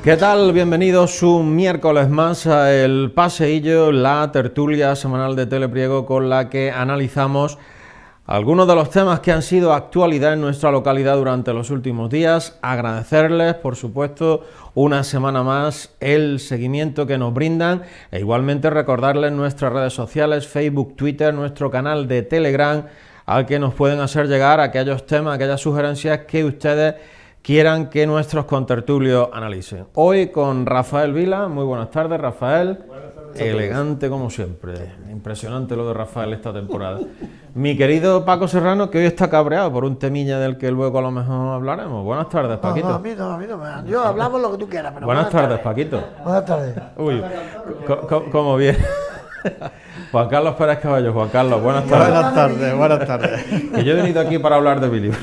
¿Qué tal? Bienvenidos un miércoles más a El Paseillo, la tertulia semanal de Telepriego con la que analizamos algunos de los temas que han sido actualidad en nuestra localidad durante los últimos días. Agradecerles, por supuesto, una semana más el seguimiento que nos brindan e igualmente recordarles nuestras redes sociales, Facebook, Twitter, nuestro canal de Telegram, al que nos pueden hacer llegar aquellos temas, aquellas sugerencias que ustedes quieran que nuestros contertulios analicen. Hoy con Rafael Vila. Muy buenas tardes, Rafael. Buenas tardes. Elegante como siempre. Impresionante lo de Rafael esta temporada. Mi querido Paco Serrano, que hoy está cabreado por un temilla del que luego a lo mejor hablaremos. Buenas tardes, Paquito. No, a mí no. Yo hablamos lo que tú quieras, pero buenas tardes, Paquito. Buenas tardes. Uy, ¿cómo viene? Juan Carlos Pérez Caballo. Juan Carlos, buenas tardes. Buenas tardes. Que yo he venido aquí para hablar de mi libro.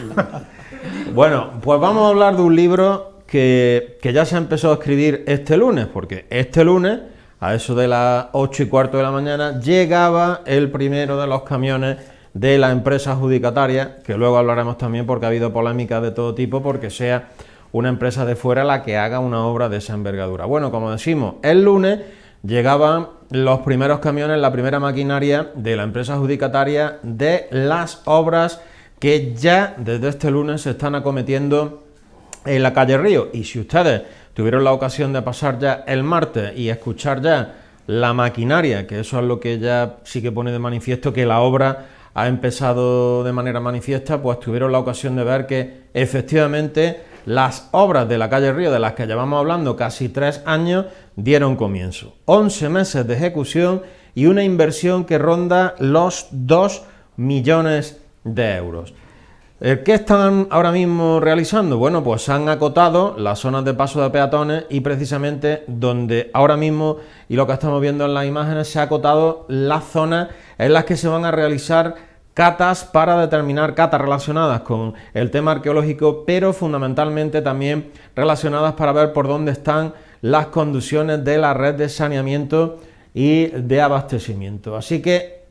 Bueno, pues vamos a hablar de un libro que ya se ha empezado a escribir este lunes, porque este lunes, a eso de las 8:15 de la mañana, llegaba el primero de los camiones de la empresa adjudicataria, que luego hablaremos también porque ha habido polémicas de todo tipo, porque sea una empresa de fuera la que haga una obra de esa envergadura. Bueno, como decimos, el lunes llegaban los primeros camiones, la primera maquinaria de la empresa adjudicataria de las obras que ya desde este lunes se están acometiendo en la calle Río. Y si ustedes tuvieron la ocasión de pasar ya el martes y escuchar ya la maquinaria, que eso es lo que ya sí que pone de manifiesto que la obra ha empezado de manera manifiesta, pues tuvieron la ocasión de ver que efectivamente las obras de la calle Río, de las que llevamos hablando casi 3 años, dieron comienzo. 11 meses de ejecución y una inversión que ronda los 2 millones de euros. ¿Qué están ahora mismo realizando? Bueno, pues han acotado las zonas de paso de peatones y precisamente donde ahora mismo, y lo que estamos viendo en las imágenes, se ha acotado las zonas en las que se van a realizar catas para determinar, catas relacionadas con el tema arqueológico, pero fundamentalmente también relacionadas para ver por dónde están las conducciones de la red de saneamiento y de abastecimiento. Así que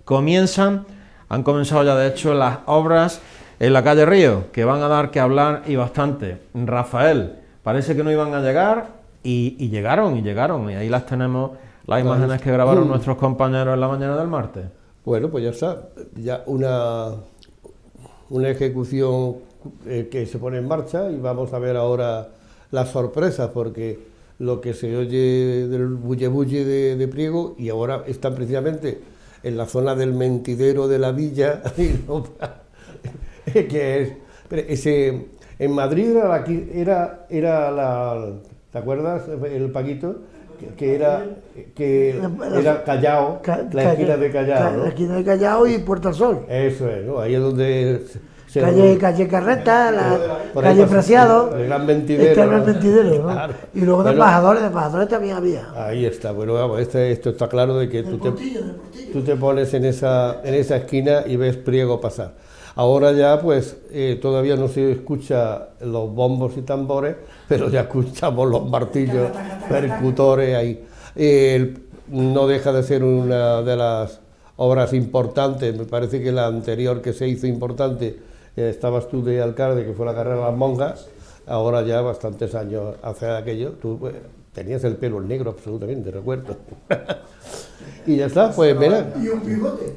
han comenzado ya de hecho las obras en la calle Río, que van a dar que hablar y bastante. Rafael, parece que no iban a llegar y llegaron, y ahí las tenemos, las imágenes que grabaron nuestros compañeros en la mañana del martes. Bueno, pues ya está, ya una ejecución que se pone en marcha y vamos a ver ahora las sorpresas, porque lo que se oye del bulle de Priego, y ahora están precisamente en la zona del mentidero de la villa, que es en Madrid era la, ¿te acuerdas el Paquito? Que era Callao, la esquina de Callao, ¿no? La esquina de Callao y Puerto del Sol. Eso es, ¿no? Ahí es donde calle Carreta, calle Preciado, el gran mentidero, ¿no? Claro. Y luego de embajadores también había. Ahí está, bueno, vamos, esto está claro de que tú te pones en esa esquina y ves Priego pasar. Ahora ya pues todavía no se escucha los bombos y tambores, pero ya escuchamos los martillos percutores ahí. No deja de ser una de las obras importantes, me parece que la anterior que se hizo importante, estabas tú de alcalde, que fue la carrera de las monjas, ahora ya bastantes años hace aquello, tú pues, tenías el pelo negro absolutamente, recuerdo. Y ya está, pues mira, Y un bigote.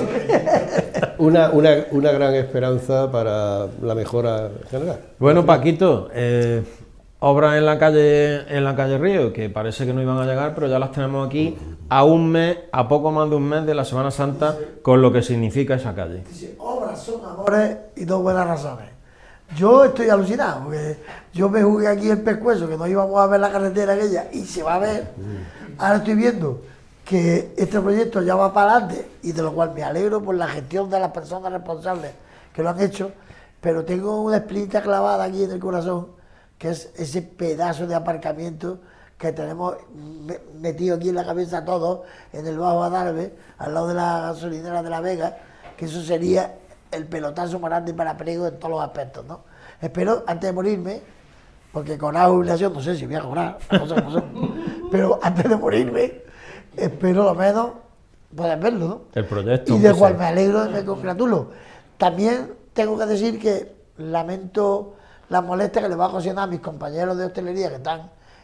una gran esperanza para la mejora general. Bueno, Paquito, obras en la calle Río, que parece que no iban a llegar, pero ya las tenemos aquí a poco más de un mes de la Semana Santa, con lo que significa esa calle. Dice, obras son amores y dos buenas razones. Yo estoy alucinado, porque yo me jugué aquí el pescuezo, que no íbamos a ver la carretera aquella, y se va a ver. Ahora estoy viendo que este proyecto ya va para adelante, y de lo cual me alegro por la gestión de las personas responsables que lo han hecho, pero tengo una espinita clavada aquí en el corazón, que es ese pedazo de aparcamiento que tenemos metido aquí en la cabeza todos, en el Bajo Adarve, al lado de la gasolinera de La Vega, que eso sería el pelotazo más grande para Priego en todos los aspectos, ¿no? Espero, antes de morirme, porque con la jubilación no sé si voy a cobrar, pero antes de morirme, espero lo menos poder verlo, ¿no? El proyecto. Y de cual me alegro y me congratulo. También tengo que decir que lamento la molestia que le va a ocasionar a mis compañeros de hostelería que están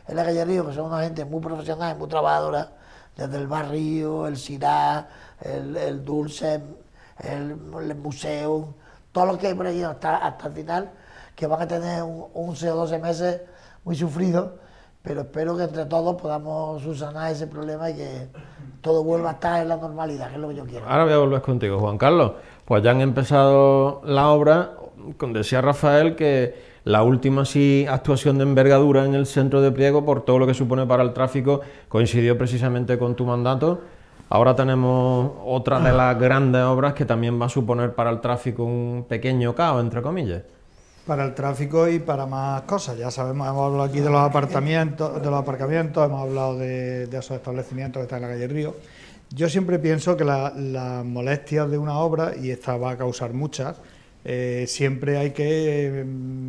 en la calle Río, que son una gente muy profesional, muy trabajadora, desde el barrio, el Sirá, el Dulce, el museo, todo lo que hay por allí hasta el final, que van a tener 11 o 12 meses muy sufridos, pero espero que entre todos podamos subsanar ese problema y que todo vuelva a estar en la normalidad, que es lo que yo quiero. Ahora voy a volver contigo, Juan Carlos. Pues ya han empezado la obra. Decía Rafael que la última sí actuación de envergadura en el centro de Priego, por todo lo que supone para el tráfico, coincidió precisamente con tu mandato. Ahora tenemos otra de las grandes obras que también va a suponer para el tráfico un pequeño caos, entre comillas. Para el tráfico y para más cosas. Ya sabemos, hemos hablado aquí de los aparcamientos, hemos hablado de esos establecimientos que están en la calle Río. Yo siempre pienso que las molestias de una obra, y esta va a causar muchas, siempre hay que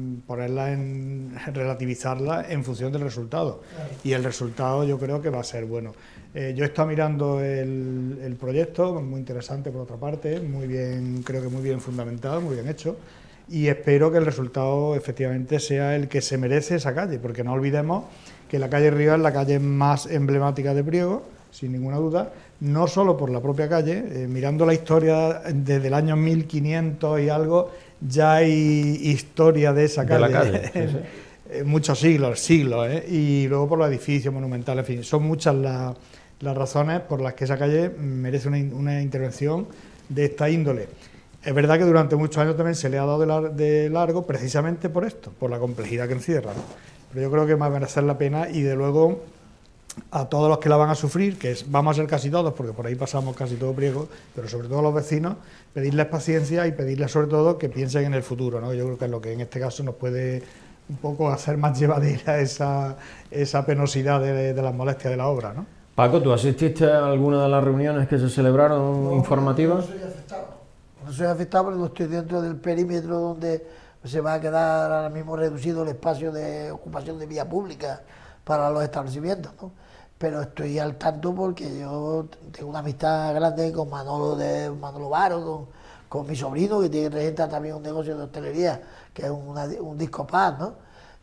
relativizarla en función del resultado. Y el resultado yo creo que va a ser bueno. Yo he estado mirando el proyecto, muy interesante por otra parte, muy bien, creo que muy bien fundamentado, muy bien hecho. Y espero que el resultado efectivamente sea el que se merece esa calle, porque no olvidemos que la calle Río es la calle más emblemática de Priego, sin ninguna duda, no solo por la propia calle, mirando la historia desde el año 1500 y algo, ya hay historia de esa calle, de la calle, sí, sí. Muchos siglos, y luego por los edificios monumentales, en fin, son muchas las razones por las que esa calle merece una intervención de esta índole. Es verdad que durante muchos años también se le ha dado de largo precisamente por esto, por la complejidad que encierra, ¿no? Pero yo creo que va a merecer la pena y de luego a todos los que la van a sufrir, vamos a ser casi todos, porque por ahí pasamos casi todo Priego, pero sobre todo a los vecinos, pedirles paciencia y pedirles sobre todo que piensen en el futuro, ¿no? Yo creo que es lo que en este caso nos puede un poco hacer más llevadera esa penosidad de las molestias de la obra, ¿no? Paco, ¿tú asististe a alguna de las reuniones que se celebraron informativas? No soy afectado porque no estoy dentro del perímetro donde se va a quedar ahora mismo reducido el espacio de ocupación de vía pública para los establecimientos, ¿no? Pero estoy al tanto porque yo tengo una amistad grande con Manolo Varo, con mi sobrino que regenta también un negocio de hostelería, que es un disco pub, ¿no?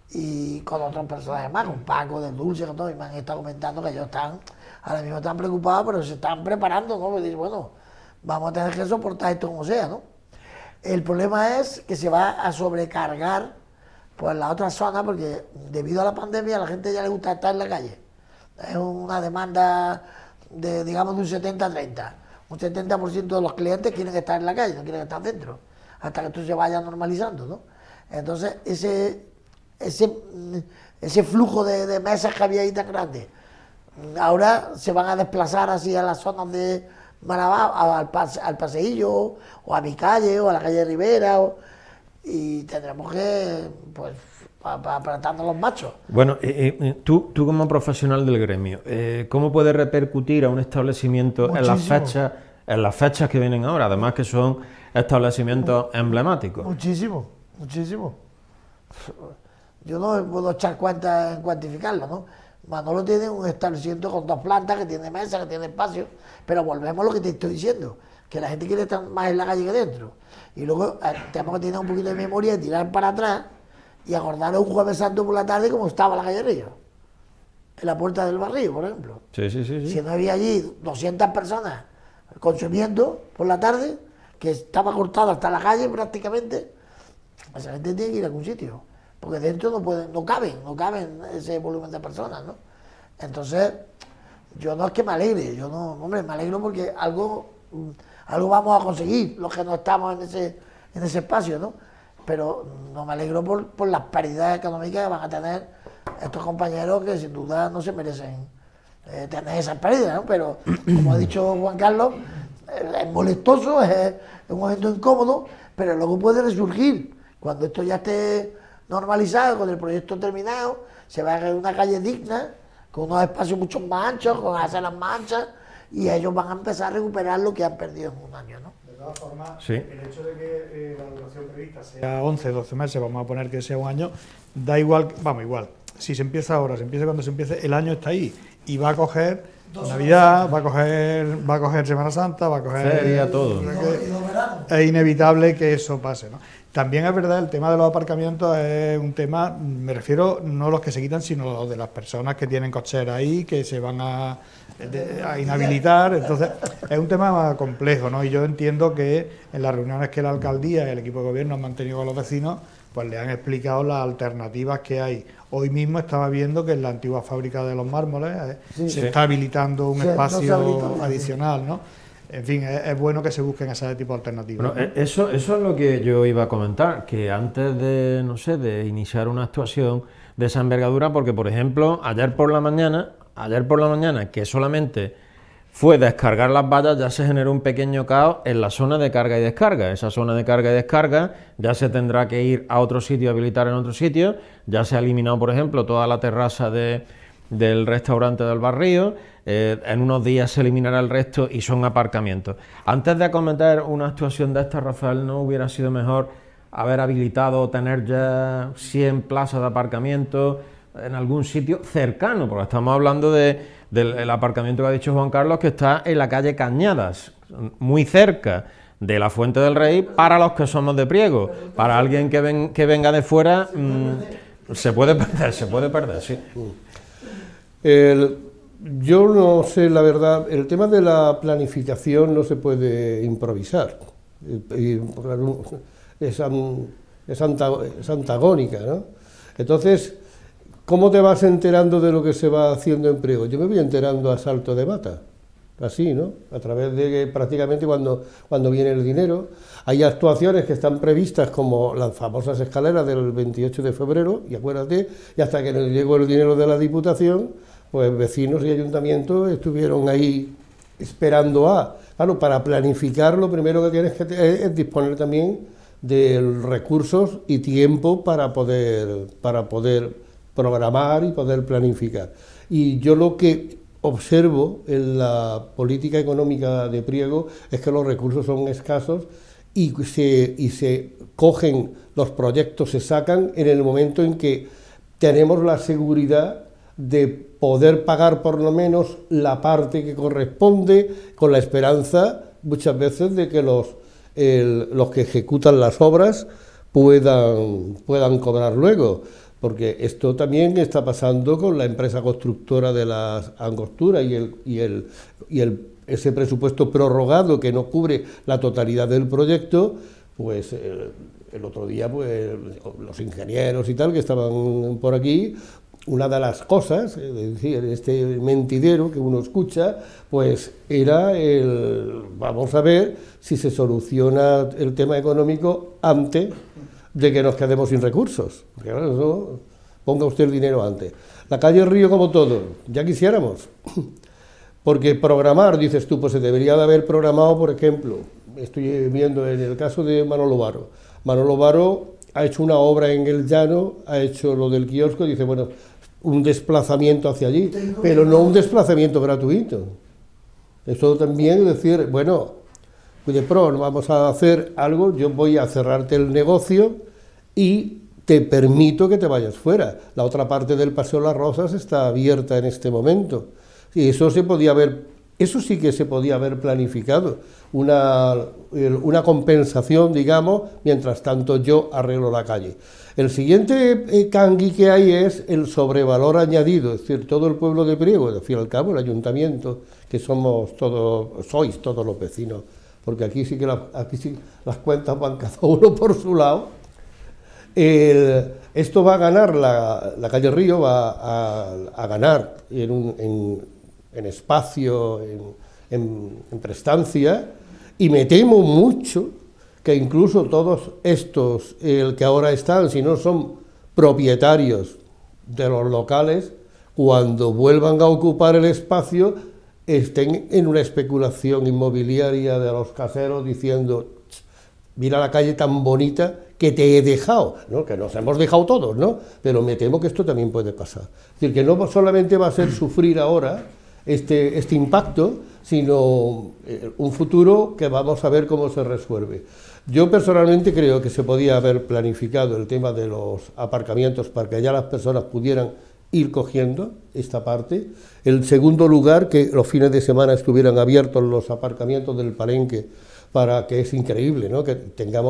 Y con otros personajes más, con Paco del Dulce, con todo, y me han estado comentando que ellos ahora mismo están preocupados, pero se están preparando, ¿no? Me dicen, bueno, vamos a tener que soportar esto como sea, ¿no? El problema es que se va a sobrecargar pues la otra zona, porque debido a la pandemia a la gente ya le gusta estar en la calle. Es una demanda digamos de un 70-30. Un 70% de los clientes quieren estar en la calle, no quieren estar dentro, hasta que esto se vaya normalizando, ¿no? Entonces ese flujo de mesas que había ahí tan grande, ahora se van a desplazar así a las zonas de Marabá, al paseillo, o a mi calle, o a la calle Rivera, y tendremos que, pues, apretando los machos. Bueno, tú como profesional del gremio, ¿cómo puede repercutir a un establecimiento en las fechas que vienen ahora? Además que son establecimientos emblemáticos. Muchísimo. Yo no puedo echar cuenta en cuantificarlo, ¿no? Manolo tiene un establecimiento con 2 plantas, que tiene mesa, que tiene espacio, pero volvemos a lo que te estoy diciendo, que la gente quiere estar más en la calle que dentro. Y luego tenemos que tener un poquito de memoria y tirar para atrás y acordarnos un Jueves Santo por la tarde como estaba la calle Río, en la Puerta del Barrio, por ejemplo. Sí. Si no había allí 200 personas consumiendo por la tarde, que estaba cortada hasta la calle prácticamente, esa gente tiene que ir a algún sitio, porque dentro no caben ese volumen de personas, ¿no? Entonces, yo no es que me alegre, me alegro porque algo vamos a conseguir los que no estamos en ese espacio, ¿no? Pero no me alegro por las pérdidas económicas que van a tener estos compañeros, que sin duda no se merecen tener esas pérdidas, ¿no? Pero, como ha dicho Juan Carlos, es molestoso, es un momento incómodo, pero luego puede resurgir. Cuando esto ya esté normalizado, con el proyecto terminado, se va a hacer una calle digna, con unos espacios mucho más anchos, con aceras más anchas, y ellos van a empezar a recuperar lo que han perdido en un año, ¿no? De todas formas, sí. El hecho de que la duración prevista sea 11, 12 meses, vamos a poner que sea un año, da igual, igual. Si se empieza ahora, se empieza cuando se empiece, el año está ahí y va a coger Navidad, va a coger Semana Santa, va a coger feria, todo. Es inevitable que eso pase, ¿no? También es verdad, el tema de los aparcamientos es un tema, me refiero no los que se quitan, sino los de las personas que tienen cocheras ahí, que se van a inhabilitar. Entonces, es un tema complejo, ¿no? Y yo entiendo que en las reuniones que la alcaldía y el equipo de gobierno han mantenido con los vecinos, pues le han explicado las alternativas que hay. Hoy mismo estaba viendo que en la antigua fábrica de los mármoles se está habilitando un espacio adicional, ¿no? En fin, es bueno que se busquen ese tipo de alternativas. Bueno, eso es lo que yo iba a comentar, que antes de, no sé, de iniciar una actuación de esa envergadura, porque por ejemplo, ayer por la mañana, que solamente fue descargar las vallas, ya se generó un pequeño caos en la zona de carga y descarga. Esa zona de carga y descarga ya se tendrá que ir a otro sitio, habilitar en otro sitio. Ya se ha eliminado, por ejemplo, toda la terraza del restaurante del Barrio. En unos días se eliminará el resto y son aparcamientos. Antes de acometer una actuación de esta, Rafael, ¿no hubiera sido mejor haber habilitado o tener ya 100 plazas de aparcamiento en algún sitio cercano? Porque estamos hablando del aparcamiento que ha dicho Juan Carlos, que está en la calle Cañadas, muy cerca de la Fuente del Rey, para los que somos de Priego. Para alguien que venga de fuera, se puede perder, sí. Yo no sé, la verdad, el tema de la planificación no se puede improvisar, es antagónica, ¿no? Entonces, ¿cómo te vas enterando de lo que se va haciendo en Priego? Yo me voy enterando a salto de mata, así, ¿no? A través de prácticamente cuando viene el dinero. Hay actuaciones que están previstas como las famosas escaleras del 28 de febrero, y acuérdate, y hasta que nos llegó el dinero de la Diputación, pues vecinos y ayuntamientos estuvieron ahí esperando Claro, para planificar lo primero que tienes que es disponer también de recursos y tiempo para poder programar y poder planificar. Y yo lo que observo en la política económica de Priego es que los recursos son escasos y se cogen, los proyectos se sacan en el momento en que tenemos la seguridad de poder pagar por lo menos la parte que corresponde, con la esperanza muchas veces de que los que ejecutan las obras puedan cobrar luego, porque esto también está pasando con la empresa constructora de las Angosturas y ese presupuesto prorrogado que no cubre la totalidad del proyecto. Pues el otro día, pues los ingenieros y tal que estaban por aquí, una de las cosas, es decir, este mentidero que uno escucha, pues era vamos a ver si se soluciona el tema económico antes de que nos quedemos sin recursos. Porque claro, eso, ponga usted el dinero antes. La calle Río, como todo, ya quisiéramos. Porque programar, dices tú, pues se debería de haber programado, por ejemplo, estoy viendo en el caso de Manolo Varo. Manolo Varo ha hecho una obra en el llano, ha hecho lo del kiosco, dice, bueno, un desplazamiento hacia allí, pero no un desplazamiento gratuito. Eso también es decir, bueno, de pro, vamos a hacer algo, yo voy a cerrarte el negocio y te permito que te vayas fuera. La otra parte del Paseo Las Rosas está abierta en este momento. Y eso sí que se podía haber planificado, una compensación, digamos, mientras tanto yo arreglo la calle. El siguiente cangui que hay es el sobrevalor añadido, es decir, todo el pueblo de Priego, al fin y al cabo, el ayuntamiento, que sois todos los vecinos, porque aquí sí las cuentas van cada uno por su lado. Esto va a ganar, la calle Río va a ganar en espacio, en prestancia, y me temo mucho que incluso todos estos que ahora están, si no son propietarios de los locales, cuando vuelvan a ocupar el espacio, estén en una especulación inmobiliaria de los caseros diciendo, mira la calle tan bonita que te he dejado, ¿no? Que nos hemos dejado todos, ¿no? Pero me temo que esto también puede pasar. Es decir, que no solamente va a ser sufrir ahora este impacto, sino un futuro que vamos a ver cómo se resuelve. Yo personalmente creo que se podía haber planificado el tema de los aparcamientos para que ya las personas pudieran ir cogiendo esta parte. En segundo lugar, que los fines de semana estuvieran abiertos los aparcamientos del Palenque, para que es increíble, ¿no? Que tengamos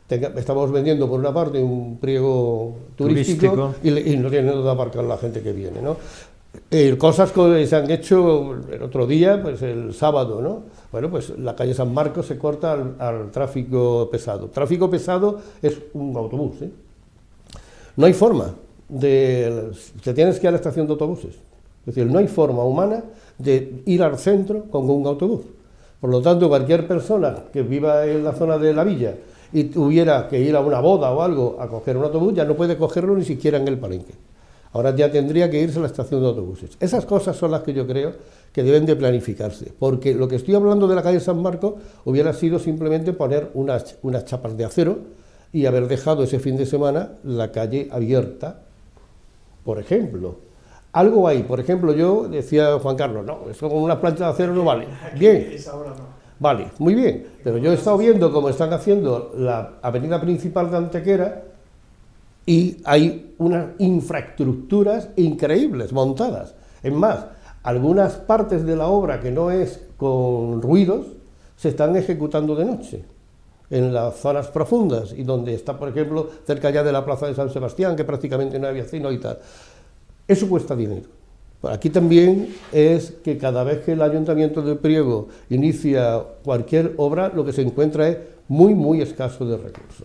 estamos vendiendo por una parte un pliego turístico. Y no tiene dónde aparcar la gente que viene, ¿no? Cosas que se han hecho el otro día, pues el sábado, ¿no? Bueno, pues la calle San Marcos se corta al tráfico pesado. Tráfico pesado es un autobús, ¿eh? No hay forma te tienes que ir a la estación de autobuses. Es decir, no hay forma humana de ir al centro con un autobús. Por lo tanto, cualquier persona que viva en la zona de la villa y tuviera que ir a una boda o algo a coger un autobús, ya no puede cogerlo ni siquiera en el Palenque. Ahora ya tendría que irse a la estación de autobuses. Esas cosas son las que yo creo que deben de planificarse, porque lo que estoy hablando de la calle San Marcos hubiera sido simplemente poner unas chapas de acero y haber dejado ese fin de semana la calle abierta, por ejemplo. Algo ahí, por ejemplo, yo decía Juan Carlos, no, eso con una plancha de acero no vale. Bien, vale, muy bien, pero yo he estado viendo cómo están haciendo la avenida principal de Antequera y hay unas infraestructuras increíbles montadas. Es más, algunas partes de la obra que no es con ruidos se están ejecutando de noche, en las zonas profundas, y donde está, por ejemplo, cerca ya de la plaza de San Sebastián, que prácticamente no hay vecino y tal. Eso cuesta dinero. Aquí también es que cada vez que el Ayuntamiento de Priego inicia cualquier obra, lo que se encuentra es muy, muy escaso de recursos.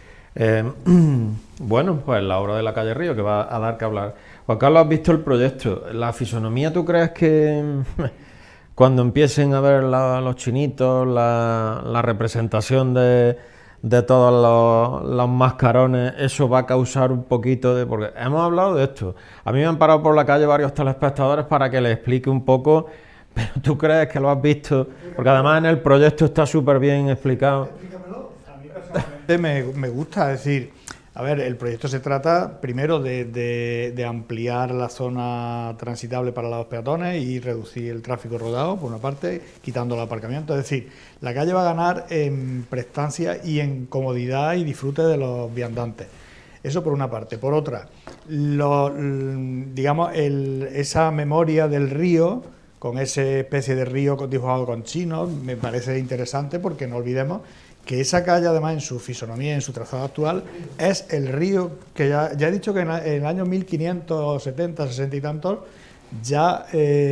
Bueno, pues la obra de la calle Río, que va a dar que hablar. Juan Carlos, ¿has visto el proyecto? ¿La fisonomía tú crees que cuando empiecen a ver los chinitos, la representación de todos los mascarones, eso va a causar un poquito de... Porque hemos hablado de esto. A mí me han parado por la calle varios telespectadores para que les explique un poco, pero ¿tú crees que lo has visto? Porque además en el proyecto está súper bien explicado. A mí personalmente me gusta, es decir, a ver, el proyecto se trata primero de ampliar la zona transitable para los peatones y reducir el tráfico rodado, por una parte, quitando el aparcamiento. Es decir, la calle va a ganar en prestancia y en comodidad y disfrute de los viandantes. Eso por una parte. Por otra, digamos, esa memoria del río, con esa especie de río dibujado con chinos, me parece interesante, porque no olvidemos que esa calle, además, en su fisonomía, en su trazado actual, es el río que ya he dicho que en el año 1570, 60 y tantos, ya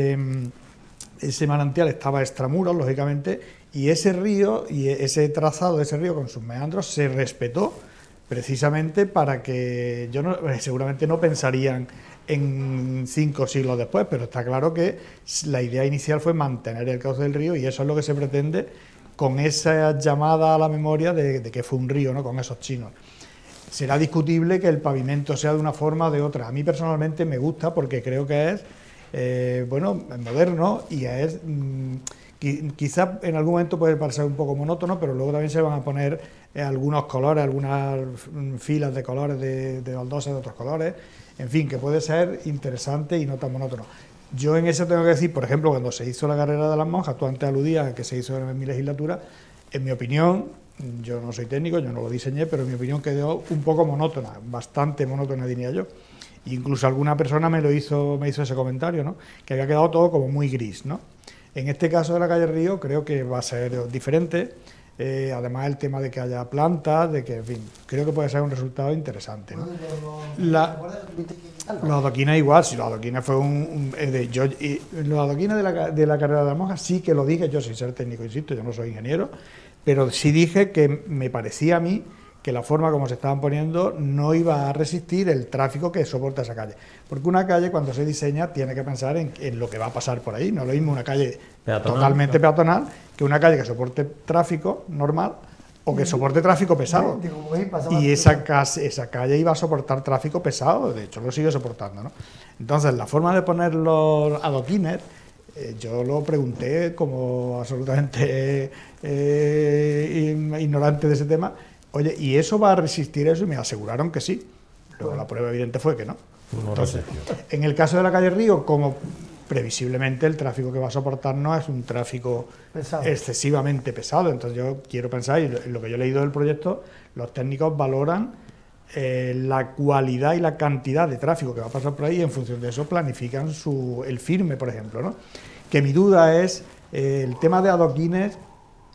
ese manantial estaba extramuros, lógicamente, y ese río y ese trazado de ese río con sus meandros se respetó precisamente para que, seguramente no pensarían en 5 siglos después, pero está claro que la idea inicial fue mantener el cauce del río, y eso es lo que se pretende con esa llamada a la memoria de que fue un río, ¿no?, con esos chinos. Será discutible que el pavimento sea de una forma o de otra. A mí personalmente me gusta, porque creo que es moderno, y es quizás en algún momento puede parecer un poco monótono, pero luego también se van a poner algunos colores, algunas filas de colores de baldosas de otros colores, en fin, que puede ser interesante y no tan monótono. Yo en eso tengo que decir, por ejemplo, cuando se hizo la carrera de las monjas, tú antes aludías a que se hizo en mi legislatura, en mi opinión, yo no soy técnico, yo no lo diseñé, pero en mi opinión quedó un poco monótona, bastante monótona, diría yo. Incluso alguna persona me hizo ese comentario, ¿no?, que había quedado todo como muy gris, ¿no? En este caso de la calle Río creo que va a ser diferente, además el tema de que haya plantas, de que, en fin, creo que puede ser un resultado interesante, ¿no? Los adoquines igual, si los adoquines fue los adoquines de la carrera de las monjas sí que lo dije, yo sin ser técnico, insisto, yo no soy ingeniero, pero sí dije que me parecía a mí que la forma como se estaban poniendo no iba a resistir el tráfico que soporta esa calle. Porque una calle, cuando se diseña, tiene que pensar en lo que va a pasar por ahí. No es lo mismo una calle totalmente peatonal que una calle que soporte tráfico normal o que soporte tráfico pesado. Y esa calle iba a soportar tráfico pesado, de hecho lo sigue soportando, ¿no? Entonces, la forma de poner los adoquines, yo lo pregunté como absolutamente ignorante de ese tema. Oye, ¿y eso va a resistir eso? Y me aseguraron que sí. Luego la prueba evidente fue que no. Entonces, en el caso de la calle Río, como previsiblemente el tráfico que va a soportar no es un tráfico excesivamente pesado, entonces yo quiero pensar, y lo que yo he leído del proyecto, los técnicos valoran la cualidad y la cantidad de tráfico que va a pasar por ahí, y en función de eso planifican el firme, por ejemplo, ¿no? Que mi duda es el tema de adoquines.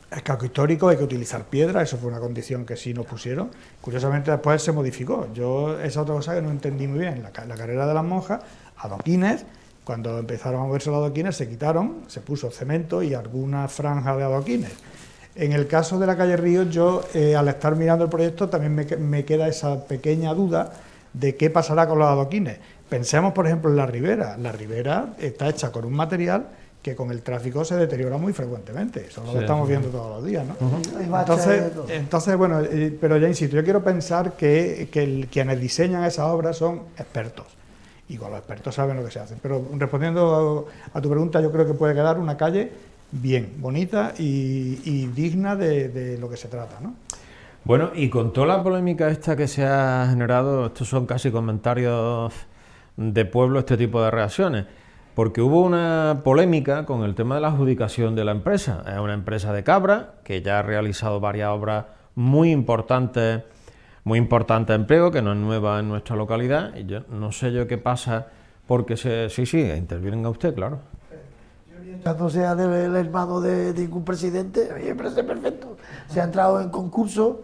Es casco histórico, hay que utilizar piedra, eso fue una condición que sí nos pusieron. Curiosamente después se modificó. Yo, esa otra cosa que no entendí muy bien, la carrera de las monjas, adoquines, cuando empezaron a moverse los adoquines se quitaron, se puso cemento y alguna franja de adoquines. En el caso de la calle Ríos, yo al estar mirando el proyecto también me queda esa pequeña duda de qué pasará con los adoquines. Pensemos, por ejemplo, en la ribera. La ribera está hecha con un material que con el tráfico se deteriora muy frecuentemente. Eso lo estamos viendo todos los días, ¿no? Entonces, bueno, pero ya insisto, yo quiero pensar que quienes diseñan esas obras son expertos. Y con los expertos saben lo que se hace. Pero respondiendo a tu pregunta, yo creo que puede quedar una calle bien, bonita y digna de lo que se trata, ¿no? Bueno, y con toda la polémica esta que se ha generado, estos son casi comentarios de pueblo, este tipo de reacciones, porque hubo una polémica con el tema de la adjudicación de la empresa. Es una empresa de Cabra que ya ha realizado varias obras muy importantes en Priego, que no es nueva en nuestra localidad, y yo no sé yo qué pasa, porque sí, intervienen a usted, claro. No sea del hermano de ningún presidente, a mí me parece perfecto. Se ha entrado en concurso,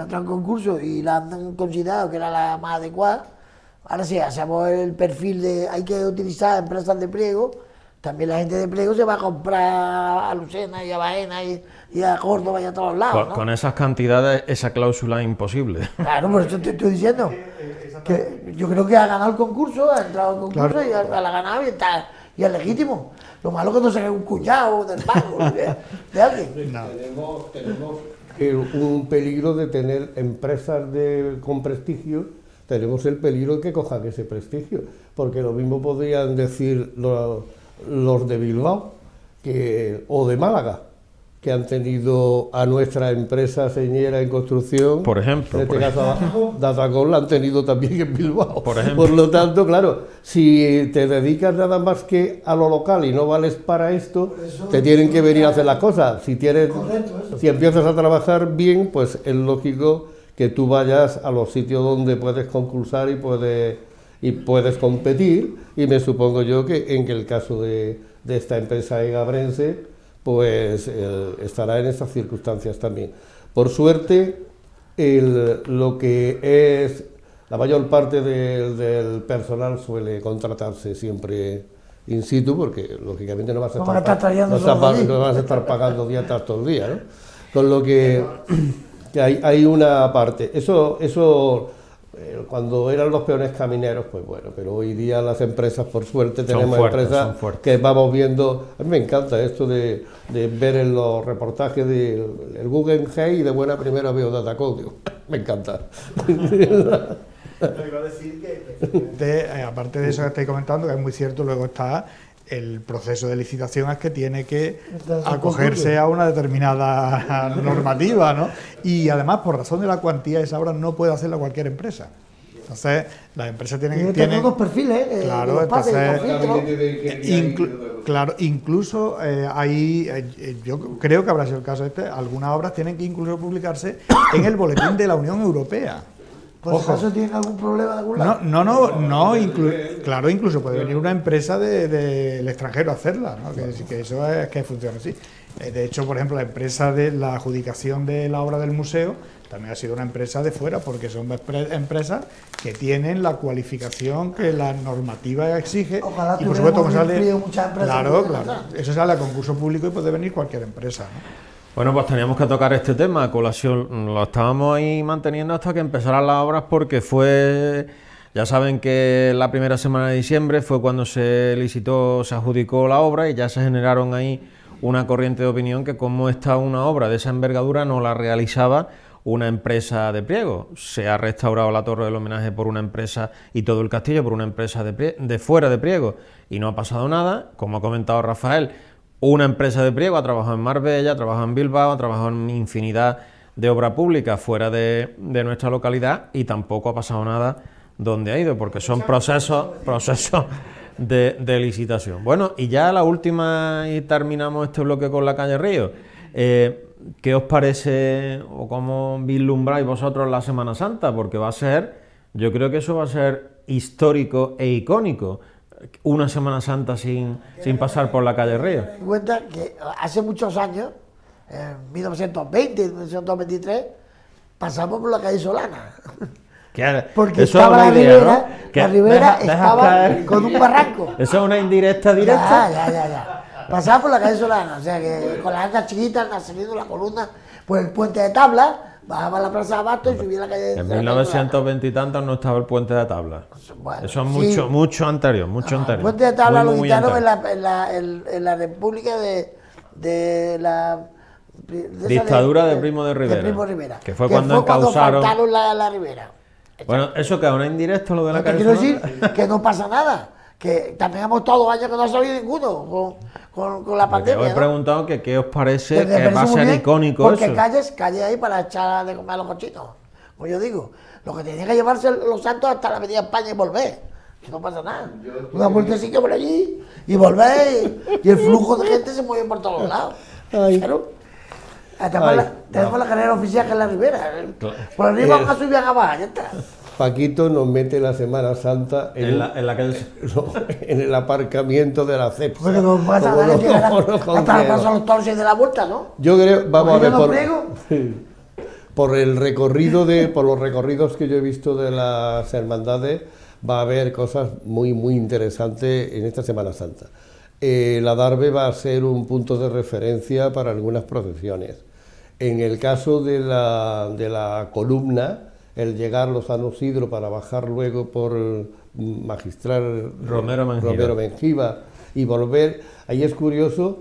y la han considerado que era la más adecuada. Ahora sí, hacemos el perfil de hay que utilizar empresas de Priego, también la gente de Priego se va a comprar a Lucena y a Baena y a Córdoba y a todos lados, ¿no? Con esas cantidades, esa cláusula es imposible. Claro, por eso te estoy diciendo que yo creo que ha ganado el concurso, ha entrado en concurso, claro, y la ha ganado y es legítimo. Lo malo es que no se un cuñado del banco de alguien. No. Tenemos un peligro de tener empresas con prestigio, tenemos el peligro de que cojan ese prestigio, porque lo mismo podrían decir los de Bilbao o de Málaga, que han tenido a nuestra empresa señera en construcción, por ejemplo, en este caso Datacom la han tenido también en Bilbao. Por lo tanto, claro, si te dedicas nada más que a lo local y no vales para esto, te tienen que venir a hacer las cosas. Si empiezas a trabajar bien, pues es lógico que tú vayas a los sitios donde puedes concursar y puedes competir, y me supongo yo que en el caso de esta empresa egabrense, pues estará en estas circunstancias también. Por suerte, lo que es la mayor parte del personal suele contratarse siempre in situ, porque lógicamente no vas a estar pagando dietas todo el día, ¿no? Con lo que hay una parte. Eso cuando eran los peones camineros, pues bueno, pero hoy día las empresas, por suerte, tenemos empresas que vamos viendo. A mí me encanta esto de ver en los reportajes del Guggenheim y de buena primera veo Datacom, me encanta. Iba a decir que, aparte de eso que estáis comentando, que es muy cierto, luego está el proceso de licitación, es que tiene que acogerse a una determinada normativa, ¿no? Y además, por razón de la cuantía, esa obra no puede hacerla cualquier empresa. Entonces, las empresas tienen dos perfiles. Claro, incluso yo creo que habrá sido el caso algunas obras tienen que incluso publicarse en el boletín de la Unión Europea. ¿Por si acaso tienen algún problema de algún lado? No, claro, incluso puede venir una empresa del extranjero a hacerla, ¿no? Que eso es que funciona así. De hecho, por ejemplo, la empresa de la adjudicación de la obra del museo también ha sido una empresa de fuera, porque son empresas que tienen la cualificación que la normativa exige. Ojalá y por supuesto, claro, eso sale a concurso público y puede venir cualquier empresa, ¿no? Bueno, pues teníamos que tocar este tema a colación, lo estábamos ahí manteniendo hasta que empezaran las obras, porque ya saben que la primera semana de diciembre fue cuando se licitó, se adjudicó la obra, y ya se generaron ahí una corriente de opinión que como una obra de esa envergadura no la realizaba una empresa de Priego. Se ha restaurado la Torre del Homenaje por una empresa y todo el castillo por una empresa de fuera de Priego, y no ha pasado nada. Como ha comentado Rafael, una empresa de Priego ha trabajado en Marbella, ha trabajado en Bilbao, ha trabajado en infinidad de obra pública fuera de nuestra localidad, y tampoco ha pasado nada donde ha ido, porque son procesos de licitación. Bueno, y ya la última, y terminamos este bloque con la calle Ríos. ¿Qué os parece o cómo vislumbráis vosotros la Semana Santa? Porque yo creo que eso va a ser histórico e icónico. Una Semana Santa sin pasar por la calle Ríos. Me cuenta que hace muchos años en 1920, 1923, pasamos por la calle Solana. Porque eso estaba es una idea, ¿no? la ribera Deja estaba caer. con un barranco. Eso es una indirecta directa. Ya. Pasaba por la calle Solana, o sea que con las andas chiquitas, saliendo la columna, por el puente de tabla, bajaba a la plaza de Abasto y subía la calle. En 1920 y tantos no estaba el puente de tabla. Bueno, eso es mucho anterior, El puente de tabla lo muy quitaron anterior. en la República de la dictadura de Primo de Rivera. Que fue cuando encausaron. Faltaron la Ribera. Bueno, ¿eso que es una indirecta lo de la calle Quiero Solana? decir que no pasa nada. Que también hemos estado 2 años que no ha salido ninguno con la pandemia. Os he preguntado que qué os parece me que va a ser icónico porque eso. Calles ahí para echar de comer a los cochinos. Como yo digo, lo que tenía que llevarse los santos hasta la Avenida España y volver. Que no pasa nada. Una vueltecita por allí y volver. Y el flujo de gente se mueve por todos lados. Claro. Tenemos la carrera oficial que es la Ribera. Por arriba van a subir a abajo, ya está. Paquito nos mete la Semana Santa en la calle... en el aparcamiento de la CEPSA. Porque no pasa nada, hasta la plaza de los toros y de la vuelta, ¿no? Yo creo, vamos a ver, por por los recorridos que yo he visto de las hermandades, va a haber cosas muy interesantes en esta Semana Santa. La Darbe va a ser un punto de referencia para algunas procesiones. En el caso de la columna, el llegar los San Isidro para bajar luego por Magistral Romero Mengiba y volver, ahí es curioso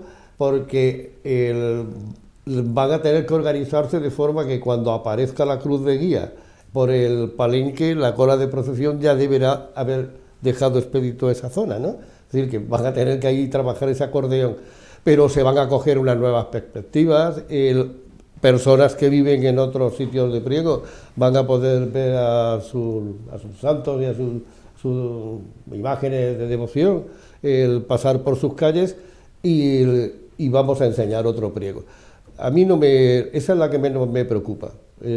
porque van a tener que organizarse de forma que cuando aparezca la cruz de guía por el palenque, la cola de procesión ya deberá haber dejado expedito esa zona, ¿no? Es decir, que van a tener que ahí trabajar ese acordeón, pero se van a coger unas nuevas perspectivas. Personas que viven en otros sitios de Priego van a poder ver a sus santos y a sus imágenes de devoción, el pasar por sus calles y vamos a enseñar otro Priego. A mí esa es la que menos me preocupa.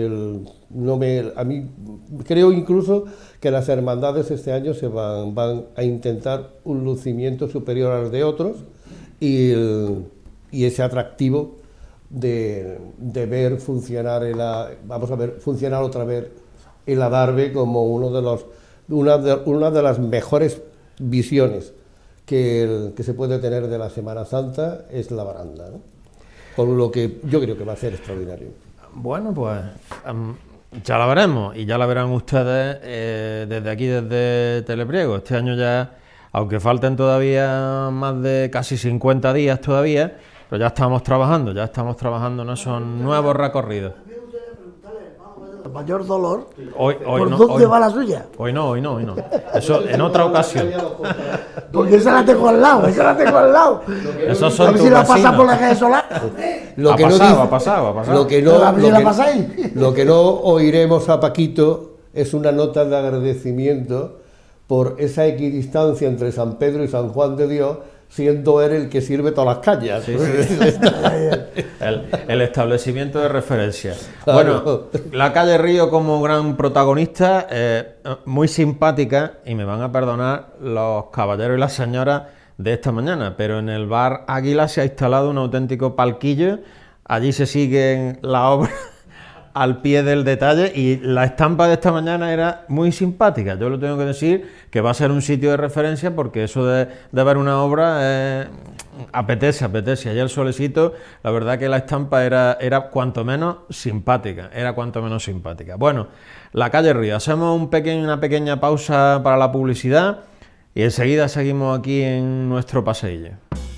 A mí creo incluso que las hermandades este año van a intentar un lucimiento superior al de otros y ese atractivo de ver funcionar funcionar otra vez el Adarve como una de las mejores visiones que se puede tener de la Semana Santa es la baranda, ¿no? Con lo que yo creo que va a ser extraordinario. Bueno, pues ya la veremos y ya la verán ustedes desde aquí, desde Telepriego. Este año ya, aunque falten todavía más de casi 50 días todavía, pero ya estamos trabajando en esos nuevos recorridos. El mayor dolor, ¿Por dónde va la suya? Hoy no. Eso en otra ocasión. Porque esa la tengo al lado. Esos son a ver tus si la pasa vecinos. por la calle Solana. Ha pasado. Lo que no oiremos a Paquito es una nota de agradecimiento por esa equidistancia entre San Pedro y San Juan de Dios, siendo él el que sirve todas las calles. Sí. el establecimiento de referencia. Claro. Bueno, la calle Río como gran protagonista, muy simpática, y me van a perdonar los caballeros y las señoras de esta mañana, pero en el bar Águila se ha instalado un auténtico palquillo, allí se siguen las obras al pie del detalle y la estampa de esta mañana era muy simpática. Yo lo tengo que decir, que va a ser un sitio de referencia porque eso de ver una obra apetece. Allá el solecito, la verdad que la estampa era cuanto menos simpática. Bueno, la calle Río. Hacemos una pequeña pausa para la publicidad y enseguida seguimos aquí en nuestro paseillo.